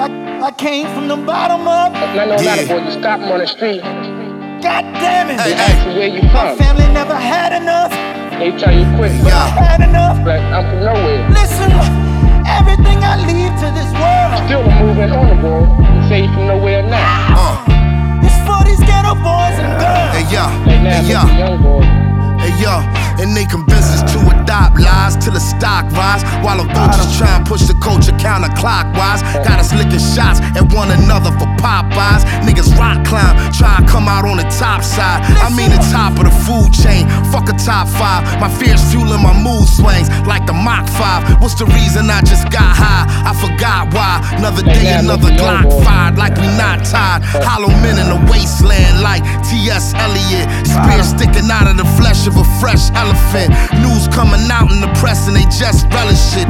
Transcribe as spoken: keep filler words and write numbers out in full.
I, I came from the bottom up. I know a lot of boys, you stop them on the street. God damn it. They ask you where you My from. family never had enough. They tell you quit. But I had enough. Like, I'm from nowhere. Listen, everything I leave to this world. Still a moving on the board. You say you from nowhere now. Uh, It's for these ghetto boys and girls. hey, yeah, Like now, hey, yeah. yeah. Young boy. Hey yo, and they convince us to adopt lies till the stock rise. While the vultures try and push the culture counterclockwise. Got us licking shots at one another for Popeyes. Niggas rock climb, try and come out on the top side. I mean the top of the food chain, fuck a top five. My fears fueling my mood swings like the Mach five. What's the reason I just got high? I forgot why. Another day, another Glock fired like we not tied. Hollow men in the wasteland like T S Eliot. Spear sticking out of the flesh of a fresh elephant. News coming out in the press and they just relish it.